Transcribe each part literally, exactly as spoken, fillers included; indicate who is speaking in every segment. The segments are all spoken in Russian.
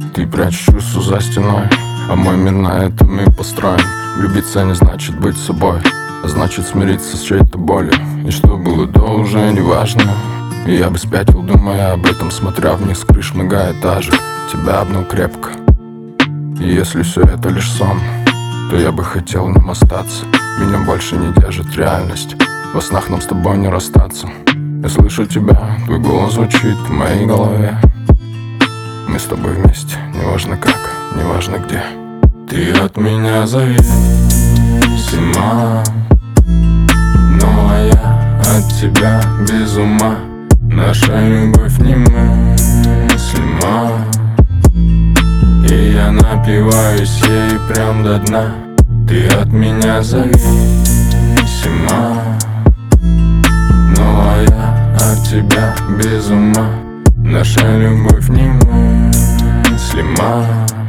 Speaker 1: Ты прячешь чувства за стеной, а мой мир на этом и построен. Влюбиться не значит быть собой, а значит смириться с чьей-то болью. И что было до, уже не важно. И я бы спятил, думая об этом, смотря вниз с крыш многоэтажек. Тебя обнял крепко. И если все это лишь сон, то я бы хотел в нем остаться. Меня больше не держит реальность, во снах нам с тобой не расстаться. Я слышу тебя, твой голос звучит в моей голове. Мы с тобой вместе, неважно как, неважно где. Ты от меня зависима, но я от тебя без ума. Наша любовь немыслима, и я напиваюсь ей прям до дна. Ты от меня зависима, но я от тебя без ума. Наша любовь немыслима,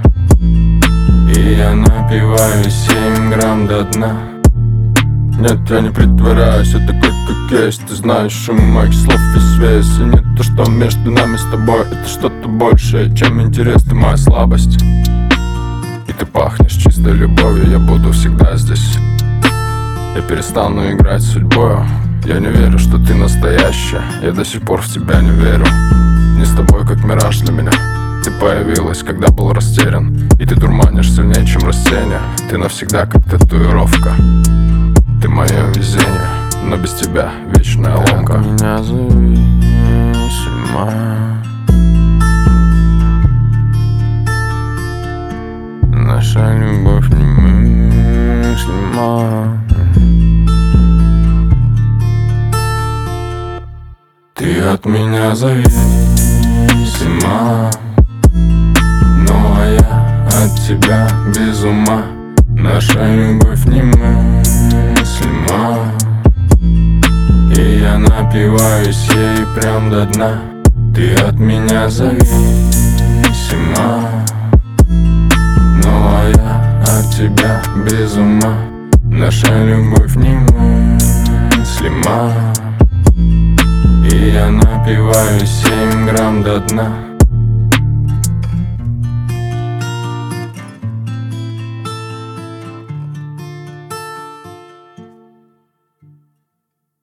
Speaker 1: и я напиваюсь семь грамм до дна. Нет, я не притворяюсь, я такой, как есть. Ты знаешь шум моих слов и связь. И нет, то, что между нами с тобой, это что-то большее, чем интерес, ты моя слабость. И ты пахнешь чистой любовью, я буду всегда здесь. Я перестану играть с судьбою. Я не верю, что ты настоящая, я до сих пор в тебя не верю. Не с тобой, как мираж для меня. Ты появилась, когда был растерян, и ты дурманишь сильнее, чем растение. Ты навсегда, как татуировка. Ты мое везение, но без тебя вечная ломка. От меня зависима, наша любовь немыслима. Ты от меня зависима, но я от тебя без ума. Наша любовь немыслима, и я напиваюсь ей прям до дна. Ты от меня зависима, но я от тебя без ума. Наша любовь немыслима, и я напиваюсь семь грамм до дна.